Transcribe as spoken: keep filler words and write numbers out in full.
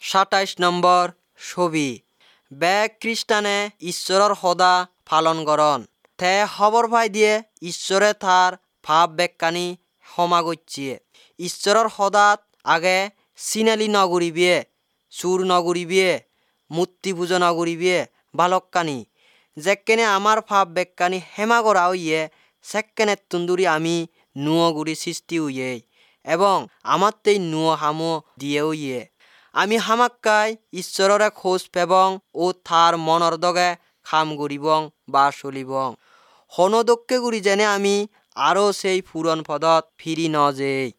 সাতাইশ নম্বৰ ছবি। বেগ খ্ৰীষ্টানে ঈশ্বৰৰ সদা পালন কৰণ। তে খবৰ পাই দিয়ে ঈশ্বৰে তাৰ ভাৱ বেগকানি ক্ষমা কৰিছে। ঈশ্বৰৰ সদাত আগে চিনালি নকৰিবিয়ে, চুৰ নকৰিবিয়ে, মূৰ্তি পূজা নকৰিবিয়ে, বালককানি যেকেনে আমাৰ ভাৱ বেগকানি ক্ষমা কৰা হইয়ে সেকেনে তুন্দুরি আমি নুয় গুড়ি সৃষ্টি হইয়ে এবং আমার তেই নুয় হামো দিয়ে হইয়ে আমি হামাক্কাই ঈশ্বররে খোঁজ পেবং ও তার মনৰ দগে খাম করিবং বা চলিবং হনদক্কে গুড়ি যেনে আমি আরো সেই পুরন পদত ফিরি ন যেই।